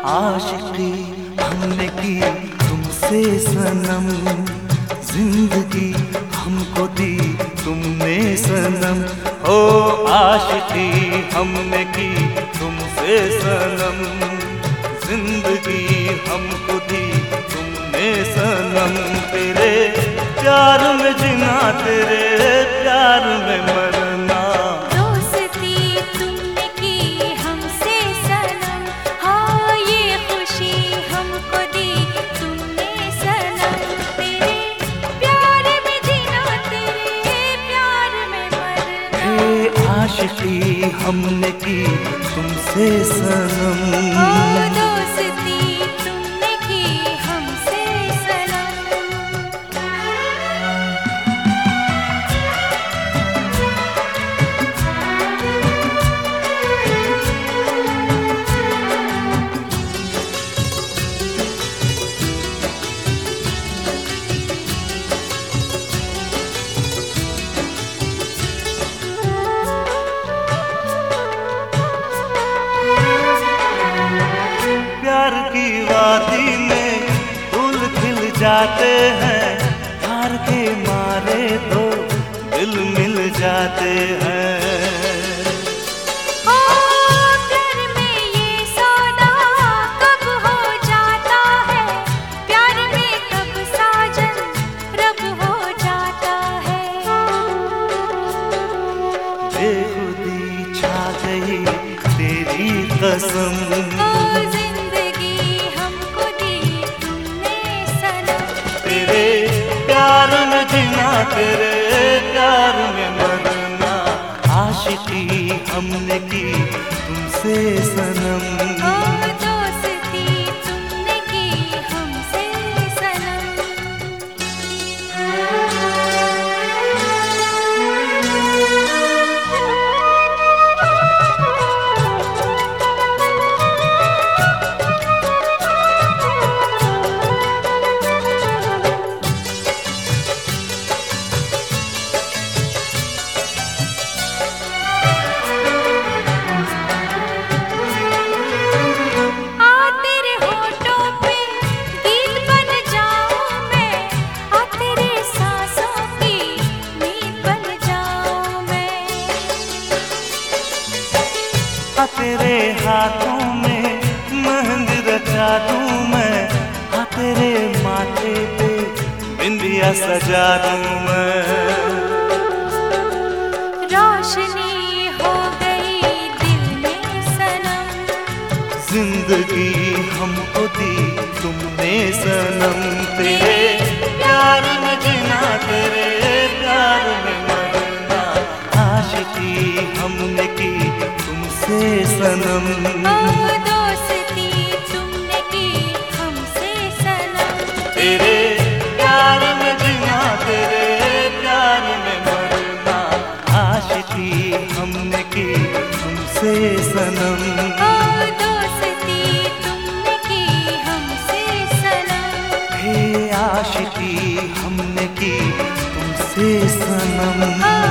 आशिकी हमने की तुमसे सनम, जिंदगी हमको दी तुमने सनम। ओ आशिकी हमने की तुमसे सनम, जिंदगी हमको दी तुमने सनम। तेरे प्यार में जीना, तेरे प्यार में मरना। दोस्ती तुमने की हमसे सनम, हाँ ये खुशी हमको दी तुमने सनम। तेरे प्यार में जीना, तेरे प्यार में मरना। हे आशिकी हमने की तुमसे सनम। ओ दोस्ती तुमने की हमसे सनम। प्यार की वादी में फूल खिल जाते हैं, प्यार के मारे तो दिल मिल जाते हैं। ओ प्यार में ये सौदा कब हो जाता है, प्यार में कब साजन रब हो जाता है। बेखुदी छा गई तेरी कसम, ओ जिंदगी हमको दी तुमने सनम। तेरे प्यार में जीना, तेरे प्यार में मरना। आशिकी हमने की तुमसे सनम। ओ दोस्ती तुमने की हमसे सनम। तेरे हाथों में मेहंदी रचा दूं मैं, हाँ तेरे माथे पे बिंदिया सजा दूं मैं। रोशनी हो गई दिल में सनम, जिंदगी हमको दी तुमने सनम। तेरे प्यार में जीना, तेरे प्यार में मरना। आशिकी हमने की तुमसे सनम। ओ दोस्ती तुमने की हमसे सनम। तेरे प्यार में जीना, तेरे प्यार में मरना। आशिकी हमने की तुमसे सनम। ओ दोस्ती तुमने की हमसे सनम। हे आशिकी हमने की तुमसे सनम।